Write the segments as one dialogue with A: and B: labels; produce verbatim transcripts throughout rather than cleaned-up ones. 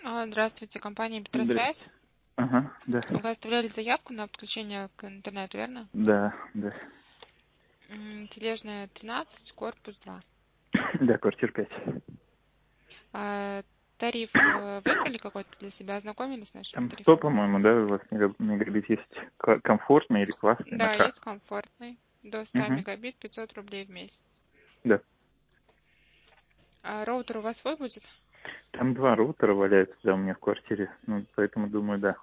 A: А, Здравствуйте, компания
B: Здрасте.
A: Петросвязь.
B: Ага, да.
A: Вы оставляли заявку на подключение к интернету, верно?
B: Да, да.
A: М, Тележная тринадцать, корпус два.
B: Да, квартира пять.
A: А, Тариф э, выбрали какой-то для себя, ознакомились с нашими
B: Там сто,
A: тарифами?
B: по-моему, да, у вас мега- мегабит есть. К- комфортный или классный на
A: Да,
B: К.
A: есть комфортный. До ста
B: Угу.
A: мегабит, пятьсот рублей в месяц.
B: Да.
A: А роутер у вас свой будет?
B: Там два роутера валяются, да, у меня в квартире. Ну, поэтому думаю, да.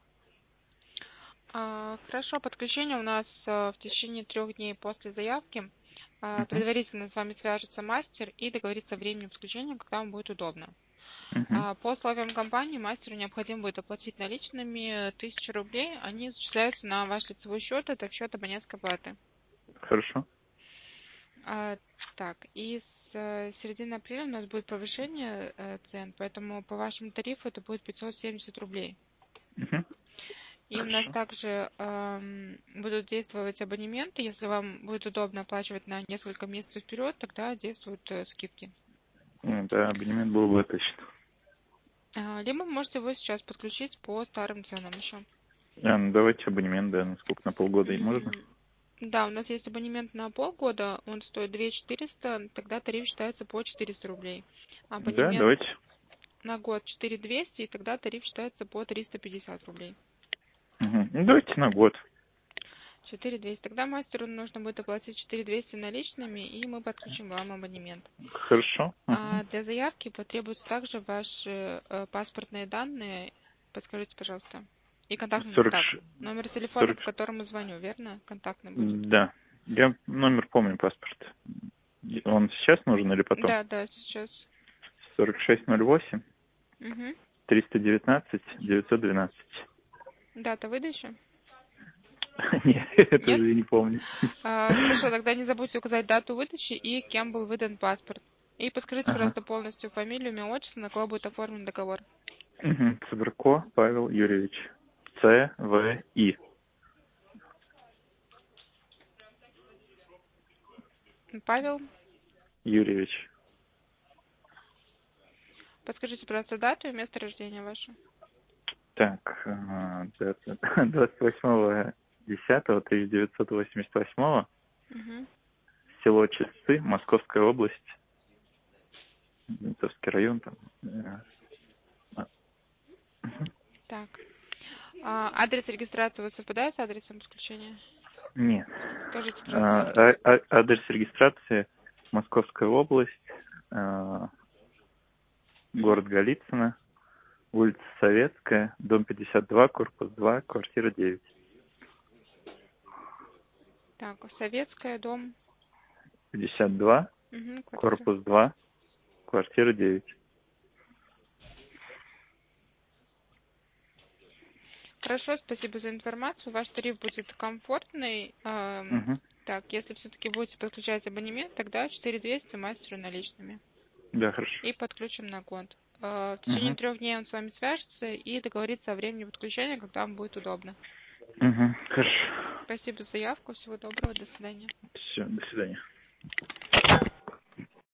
A: А, Хорошо, подключение у нас э, в течение трех дней после заявки. А,
B: Угу.
A: Предварительно с вами свяжется мастер и договорится о времени подключения, когда вам будет удобно.
B: Угу.
A: А, По условиям компании мастеру необходимо будет оплатить наличными тысячу рублей. Они зачисляются на ваш лицевой счет, это в счет абонентской платы.
B: Хорошо.
A: А, Так, и с э, середины апреля у нас будет повышение э, цен, поэтому по вашему тарифу это будет пятьсот семьдесят рублей.
B: Угу.
A: И у нас
B: Хорошо.
A: также эм, будут действовать абонементы. Если вам будет удобно оплачивать на несколько месяцев вперед, тогда действуют э, скидки.
B: Ну, да, абонемент был бы отлично.
A: А, Либо можете его сейчас подключить по старым ценам еще.
B: А, ну, давайте абонемент, да, ну сколько, на полгода и можно?
A: М, Да, у нас есть абонемент на полгода, он стоит две тысячи четыреста, тогда тариф считается по четыреста рублей.
B: Да,
A: Абонемент
B: давайте.
A: на год четыре тысячи двести, и тогда тариф считается по триста пятьдесят рублей.
B: Угу. Ну, давайте на год.
A: четыре тысячи двести. Тогда мастеру нужно будет оплатить четыре тысячи двести наличными, и мы подключим вам абонемент.
B: Хорошо. Угу.
A: А для заявки потребуются также ваши э, паспортные данные. Подскажите, пожалуйста. И контактный.
B: сорок,
A: Так, номер телефона,
B: сорок,
A: по которому звоню, верно? Контактный будет.
B: да. Я номер помню, паспорт. Он сейчас нужен или потом?
A: Да, да, сейчас.
B: сорок шесть ноль восемь
A: Угу.
B: триста девятнадцать девятьсот двенадцать.
A: Дата выдачи?
B: Нет, это
A: Нет?
B: уже не помню.
A: А, хорошо, тогда не забудьте указать дату выдачи и кем был выдан паспорт. И подскажите,
B: Ага.
A: пожалуйста, полностью фамилию, имя, отчество, на кого будет оформлен договор.
B: Угу. Цыбрко Павел Юрьевич. Ц В И.
A: Павел,
B: Юрьевич.
A: подскажите, пожалуйста, дату и место рождения ваше.
B: Так, а, дата двадцать восьмого десятого тысяча девятьсот восемьдесят восьмого.
A: Угу.
B: Село Чистцы, Московская область. Ментовский район там. Э, а, мгм.
A: Так. А, адрес регистрации у вас совпадает с адресом подключения?
B: Нет.
A: Скажите, пожалуйста,
B: А,
A: адрес.
B: а- а- адрес регистрации Московская область, а,
A: Угу.
B: город Голицыно, улица Советская, дом пятьдесят два, корпус два, квартира девять.
A: Так, Советская, дом.
B: пятьдесят два,
A: Угу, квартира.
B: корпус два, квартира девять.
A: Хорошо, спасибо за информацию. Ваш тариф будет комфортный. Ам,
B: Угу.
A: Так, если все-таки будете подключать абонемент, тогда четыре тысячи двести мастеру наличными.
B: Да, хорошо.
A: И подключим на год. Э, В течение
B: Угу.
A: трех дней он с вами свяжется и договорится о времени подключения, когда вам будет удобно.
B: Угу. Хорошо.
A: Спасибо за заявку. Всего доброго. До свидания.
B: Все, до свидания.